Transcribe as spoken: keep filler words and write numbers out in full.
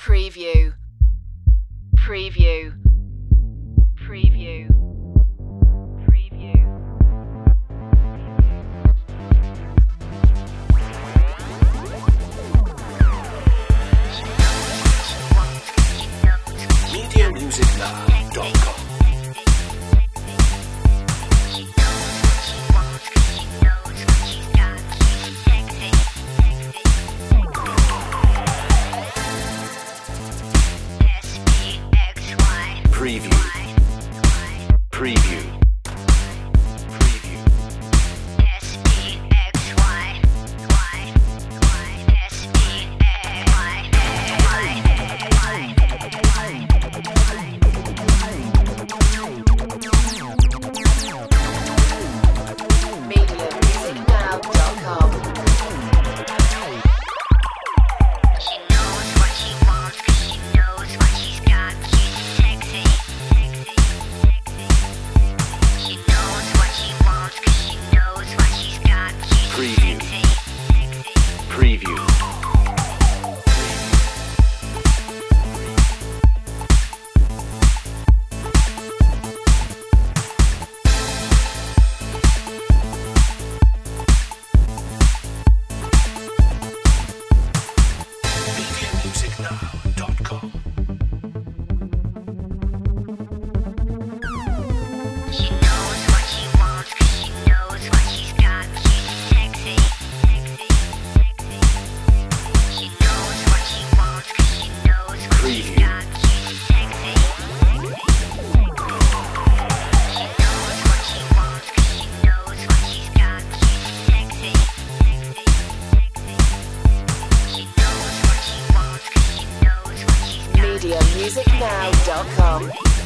Preview. Preview. Preview. Preview. media music now dot com Preview. Preview. Preview. S E X Y Y Y S E X Y Y media music now dot com. She knows what she wants 'cause she knows what she's got. She's sexy. She knows what she wants 'cause she knows what she's got. She's Preview. sexy. Preview. media music now dot com She knows what she wants 'cause she knows what she's got. She's sexy. She knows what she wants 'cause she knows what she's Preview. got. She's sexy. She knows what she wants 'cause she knows what she's got. She's sexy. She knows what she wants 'cause she knows what she's got. media music now dot com.